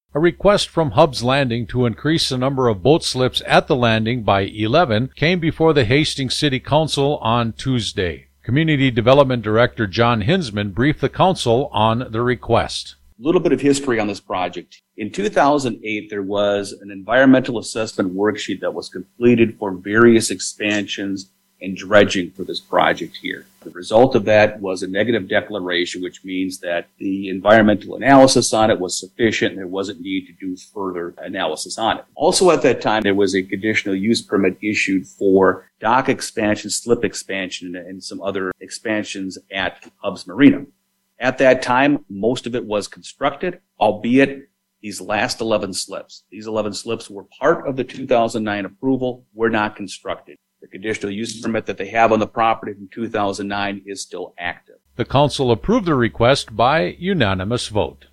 A request from Hub's Landing to increase the number of boat slips at the landing by 11 came before the Hastings City Council on Tuesday. Community Development Director John Hinsman briefed the council on the request. A little bit of history on this project. In 2008, there was an environmental assessment worksheet that was completed for various expansions and dredging for this project here. The result of that was a negative declaration, which means that the environmental analysis on it was sufficient and there wasn't need to do further analysis on it. Also at that time, there was a conditional use permit issued for dock expansion, slip expansion, and some other expansions at Hub's Marina. At that time, most of it was constructed, albeit these last 11 slips. These 11 slips were part of the 2009 approval, were not constructed. The conditional use permit that they have on the property from 2009 is still active. The council approved the request by unanimous vote.